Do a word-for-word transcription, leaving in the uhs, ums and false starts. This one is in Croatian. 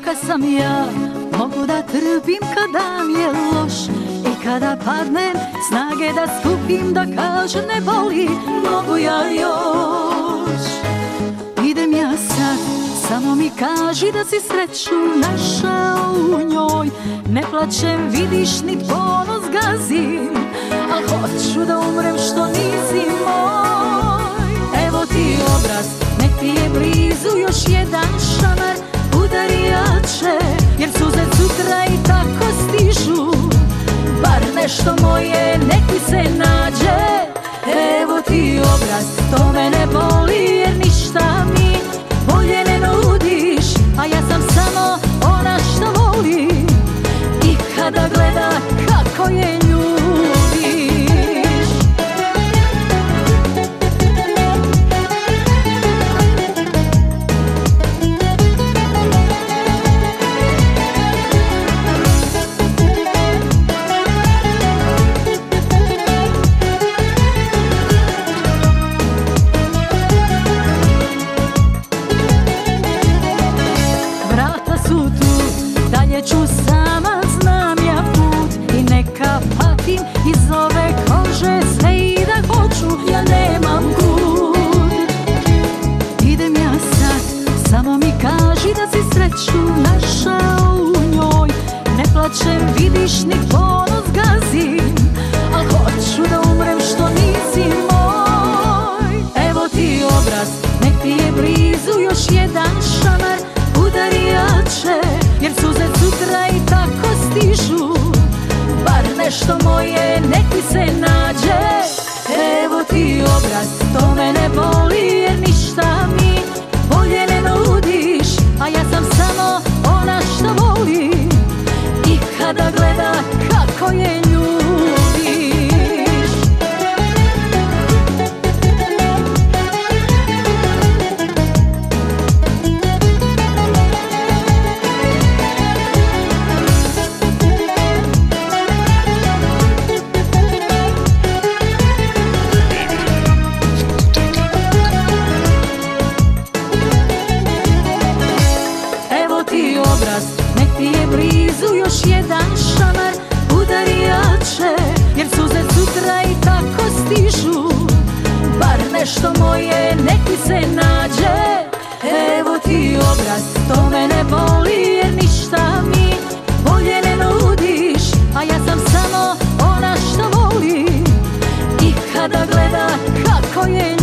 kakav sam ja, mogu da trpim kada mi je loš. I kada padnem, snage da skupim, da kažem ne boli, mogu ja još. Idem ja sad, samo mi kaži da si sreću našao u njoj. Ne plačem, vidiš, nit ponos gazim, al hoću da umrem što nisi moj. Evo ti obraz, nek ti je blizu još jedan šamar. Udari jače, jer suze sutra i tako stižu. Bar nešto moje, nek mi se nađe. Evo ti obraz, to mene boli, jer ništa mi bolje ne nudiš. A ja sam samo ona što voli i kada gleda kako je ljubiš. Dalje ću sama, znam ja put i neka patim iz ove kože sve i da hoću, ja nemam kud. Idem ja sad, samo mi kaži da si sreću našao u njoj. Ne plačem, vidiš, ni ponos gazim, al hoću da umrem što nisi moj. Evo ti obraz, nek ti je blizu još jedan šamar. Udari jače, jer suze sutra i tako stižu. Bar nešto moje, nek mi se nađe. Evo ti obraz, to mene boli, jer ništa mi bolje ne nudiš. A ja sam samo ona što voli i kada gleda kako je ljubiš. Obraz, nek ti je blizu još jedan šamar. Udari jače, jer suze sutra i tako stižu. Bar nešto moje, nek mi se nađe. Evo ti obraz, to mene boli, jer ništa mi bolje ne nudiš. A ja sam samo ona što voli i kada gleda kako je